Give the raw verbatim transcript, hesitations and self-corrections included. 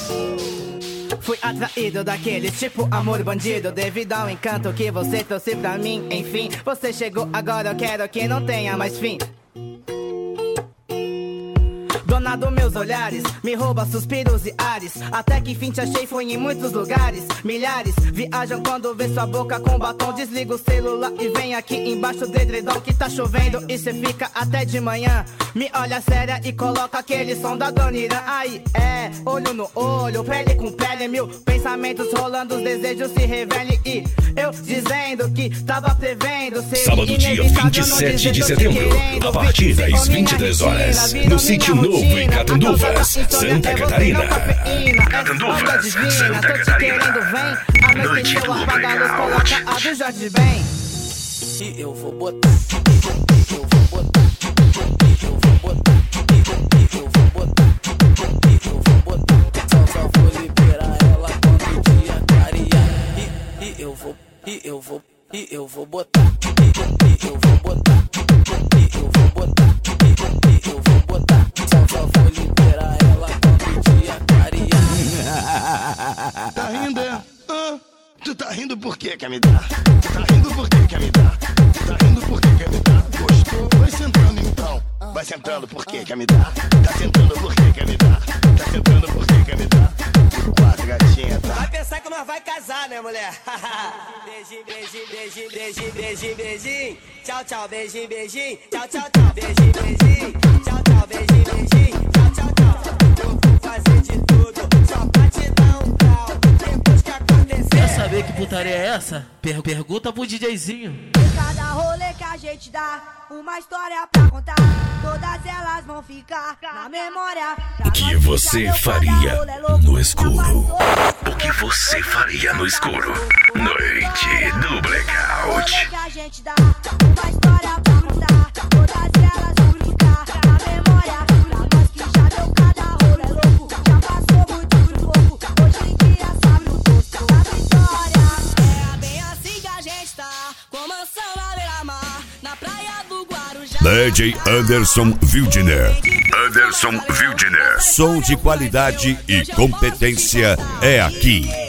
Fui atraído daqueles tipo amor bandido, devido ao encanto que você trouxe pra mim. Enfim, você chegou agora, eu quero que não tenha mais fim. Dona dos meus olhares, me rouba suspiros e ares. Até que enfim te achei, foi em muitos lugares. Milhares viajam quando vê sua boca com batom. Desliga o celular e vem aqui embaixo do edredom que tá chovendo e cê fica até de manhã. Me olha séria e coloca aquele som da Dona Irã. Aí é, olho no olho, pele com pele. Mil pensamentos rolando, os desejos se revelam. E eu dizendo que tava prevendo ser sábado, dia vinte e sete de setembro, a partir das vinte e três horas, no Sítio Novo em Catanduvas, Santa Catarina. Catanduvas, Santa Catarina. Noite do Blackout. A do Jorge Ben. E eu vou botar, eu vou botar, eu vou botar, eu vou botar, eu vou botar. Só só vou liberar ela quando o dia clarear. E, e eu vou, e eu vou, e eu vou botar, e eu vou botar, e eu vou botar, e eu vou botar. Só só vou liberar ela quando o dia clarear. Tá rindo, é? Ah, tu tá rindo por quê, quer me dar? Tu tá rindo por quê, quer me dar? Tu tá rindo por quê, quer me dar? Gostou? Vai sentando então. Vai sentando por quê, quer me dar? Tá sentando por quê, quer me dar? Tá sentando por quê, quer me dar? Por quatro, gatinha, tá? Vai pensar que nós vai casar, né, mulher? Beijinho, beijinho, beijinho, beijinho, beijinho, beijinho. Tchau, tchau, beijinho, beijinho. Tchau, tchau, tchau, beijinho, beijinho. Tchau, tchau, beijinho, beijinho. Tchau, tchau, tchau. Eu vou fazer de tudo só pra te dar um pau. Depois que acontecer. Quer saber que putaria é essa? Per- pergunta pro DJzinho. Cada rolê que a gente dá, uma história pra contar. Todas elas vão ficar na memória. O que você faria no escuro? O que você faria no escuro? Noite do Blackout. Que a gente dá, uma história pra contar. Todas elas vão ficar na memória. Pra nós que já deu cada rolê louco, já passou muito pouco. Hoje em dia sabe o gosto da vitória. É bem assim que a gente tá, com mansão na beira-mar, na praia do Guarujá. D J Anderson Wildner. Anderson Wildner. Som de qualidade e competência é aqui.